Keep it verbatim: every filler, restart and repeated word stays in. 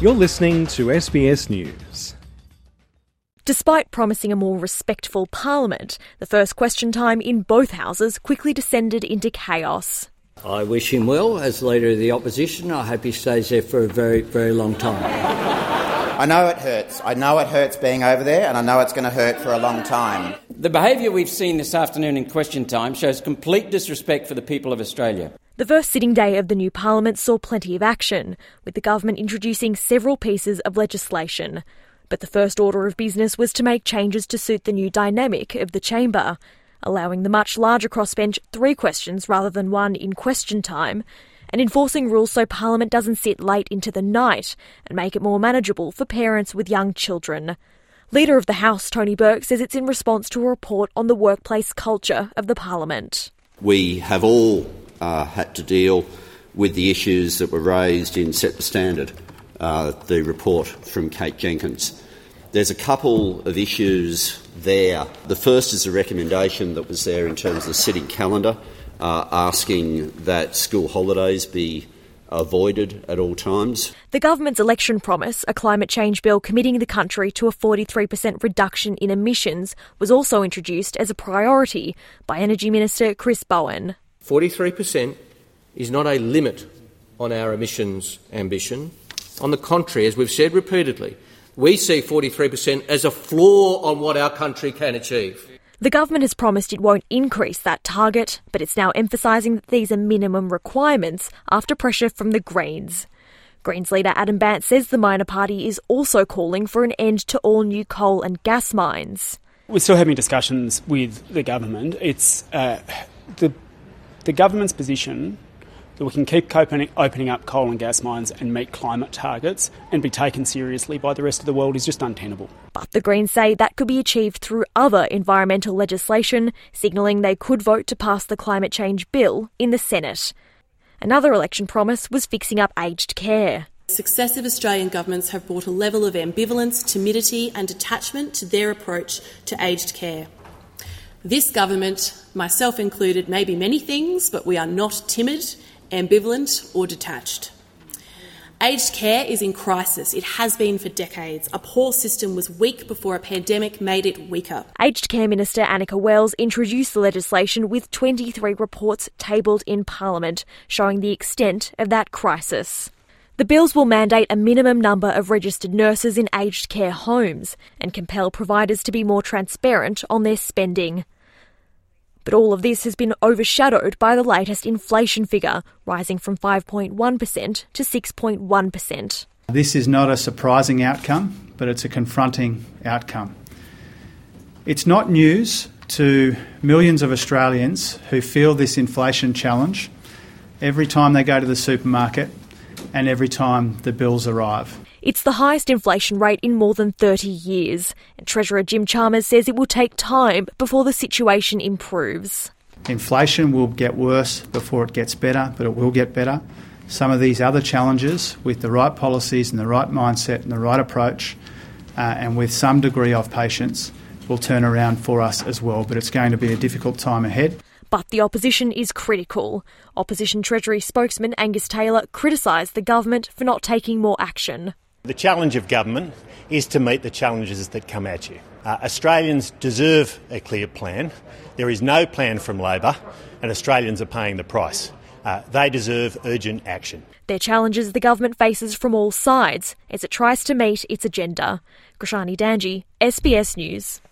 You're listening to S B S News. Despite promising a more respectful parliament, the first question time in both houses quickly descended into chaos. I wish him well as Leader of the Opposition. I hope he stays there for a very, very long time. I know it hurts. I know it hurts being over there, and I know it's going to hurt for a long time. The behaviour we've seen this afternoon in question time shows complete disrespect for the people of Australia. The first sitting day of the new parliament saw plenty of action, with the government introducing several pieces of legislation. But the first order of business was to make changes to suit the new dynamic of the chamber, allowing the much larger crossbench three questions rather than one in question time, and enforcing rules so Parliament doesn't sit late into the night and make it more manageable for parents with young children. Leader of the House, Tony Burke, says it's in response to a report on the workplace culture of the Parliament. We have all uh, had to deal with the issues that were raised in Set the Standard, uh, the report from Kate Jenkins. There's a couple of issues there. The first is a recommendation that was there in terms of the sitting calendar, uh, asking that school holidays be avoided at all times. The government's election promise, a climate change bill committing the country to a forty-three percent reduction in emissions, was also introduced as a priority by Energy Minister Chris Bowen. forty-three percent is not a limit on our emissions ambition. On the contrary, as we've said repeatedly, we see forty-three percent as a floor on what our country can achieve. The government has promised it won't increase that target, but it's now emphasising that these are minimum requirements after pressure from the Greens. Greens leader Adam Bandt says the minor party is also calling for an end to all new coal and gas mines. We're still having discussions with the government. It's uh, the the government's position that we can keep opening, opening up coal and gas mines and meet climate targets and be taken seriously by the rest of the world is just untenable. But the Greens say that could be achieved through other environmental legislation, signalling they could vote to pass the climate change bill in the Senate. Another election promise was fixing up aged care. Successive Australian governments have brought a level of ambivalence, timidity and detachment to their approach to aged care. This government, myself included, may be many things, but we are not timid, ambivalent or detached. Aged care is in crisis. It has been for decades. A poor system was weak before a pandemic made it weaker. Aged Care Minister Annika Wells introduced the legislation with twenty-three reports tabled in Parliament, showing the extent of that crisis. The bills will mandate a minimum number of registered nurses in aged care homes and compel providers to be more transparent on their spending. But all of this has been overshadowed by the latest inflation figure, rising from five point one percent to six point one percent. This is not a surprising outcome, but it's a confronting outcome. It's not news to millions of Australians who feel this inflation challenge every time they go to the supermarket and every time the bills arrive. It's the highest inflation rate in more than thirty years, and Treasurer Jim Chalmers says it will take time before the situation improves. Inflation will get worse before it gets better, but it will get better. Some of these other challenges, with the right policies and the right mindset and the right approach, uh, and with some degree of patience, will turn around for us as well, but it's going to be a difficult time ahead. But the opposition is critical. Opposition Treasury spokesman Angus Taylor criticised the government for not taking more action. The challenge of government is to meet the challenges that come at you. Uh, Australians deserve a clear plan. There is no plan from Labor, and Australians are paying the price. Uh, they deserve urgent action. They're challenges the government faces from all sides as it tries to meet its agenda. Krishani Danji, S B S News.